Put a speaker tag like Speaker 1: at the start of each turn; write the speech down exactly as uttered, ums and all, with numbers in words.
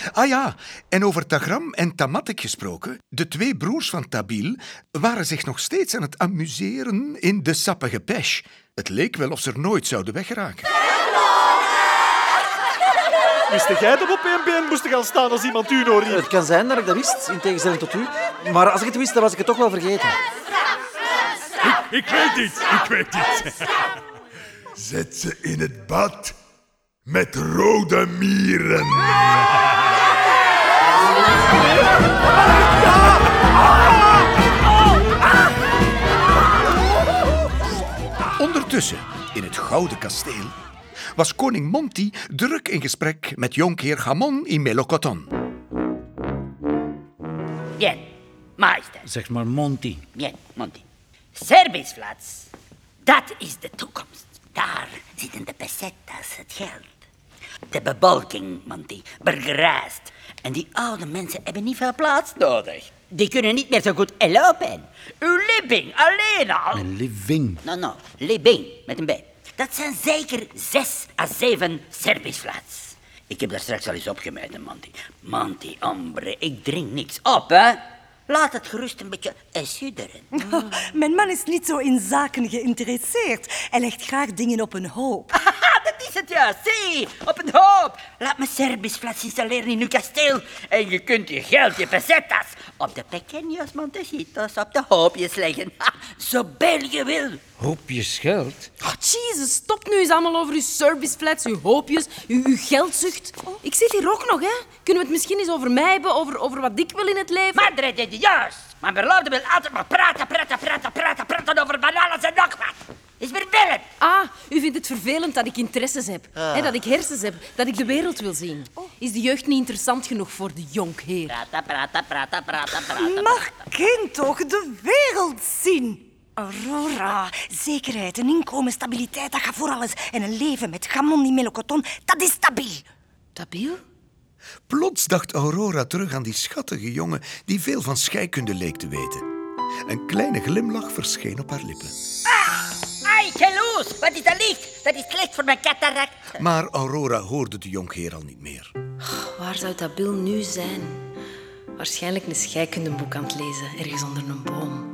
Speaker 1: Ah ja, en over Tagram en Tamatik gesproken. De twee broers van Tabil waren zich nog steeds aan het amuseren in de sappige pech. Het leek wel of ze er nooit zouden weggeraken.
Speaker 2: Wist jij dat op één been moest gaan staan als iemand u nou riep?
Speaker 3: Het kan zijn dat ik dat wist, in tegenstelling tot u. Maar als ik het wist, dan was ik het toch wel vergeten.
Speaker 4: Ik, ik weet iets, ik weet iets.
Speaker 5: Zet ze in het bad met rode mieren.
Speaker 1: Ondertussen, in het gouden kasteel, was koning Monty druk in gesprek met jonkheer Gamon in Melocoton.
Speaker 6: Bien, meester.
Speaker 7: Zeg maar Monty.
Speaker 6: Bien, Monty. Serviceflats, dat is de toekomst. Daar zitten de pesetas, het geld. De bevolking, Monty, vergrijst. En die oude mensen hebben niet veel plaats nodig. Die kunnen niet meer zo goed lopen. Uw living alleen al.
Speaker 7: Een living.
Speaker 6: No, no, living, met een B. Dat zijn zeker zes à zeven serviceflats. Ik heb daar straks al eens opgemeten, Monty. Monty, hombre, ik drink niks op, hè. Laat het gerust een beetje sudderen.
Speaker 8: Oh, mijn man is niet zo in zaken geïnteresseerd. Hij legt graag dingen op een hoop.
Speaker 6: Dat is het juist, zie, op een hoop. Laat me serviceflats installeren in uw kasteel. En je kunt je geld, je pesetas, op de pequeños montecitos, op de hoopjes leggen. Ha, zoveel je wil.
Speaker 7: Hoopjes geld?
Speaker 9: Oh, jezus, stop nu eens allemaal over uw serviceflats, uw hoopjes, uw, uw geldzucht. Ik zit hier ook nog, hè. Kunnen we het misschien eens over mij hebben, over, over wat ik wil in het leven?
Speaker 6: Madre de Dios, mijn verloofde wil altijd maar praten, praten, praten, praten, praten over van alles en nog wat. Is vervelend.
Speaker 9: Ah, u vindt het vervelend dat ik interesses heb. Ah. Hè, dat ik hersens heb. Dat ik de wereld wil zien. Is de jeugd niet interessant genoeg voor de jonkheer?
Speaker 6: Praten, praten, praten, praten, praten.
Speaker 8: Maar kind toch, de wereld zien. Aurora, zekerheid, een inkomen, stabiliteit, dat gaat voor alles. En een leven met Gamon in Melocoton, dat is stabiel.
Speaker 9: Stabiel?
Speaker 1: Plots dacht Aurora terug aan die schattige jongen die veel van scheikunde leek te weten. Een kleine glimlach verscheen op haar lippen.
Speaker 6: Ai, Keloes, wat is dat licht? Dat is slecht voor mijn cataract.
Speaker 1: Maar Aurora hoorde de jonkheer al niet meer.
Speaker 9: Oh, waar zou Tabil nu zijn? Waarschijnlijk een scheikundeboek aan het lezen, ergens onder een boom.